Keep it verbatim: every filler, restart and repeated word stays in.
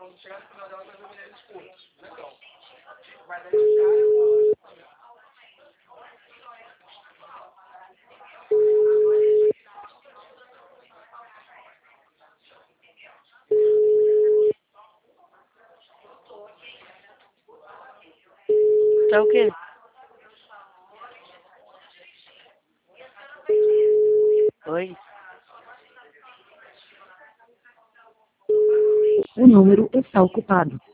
Tá o quê? Oi? O número está ocupado.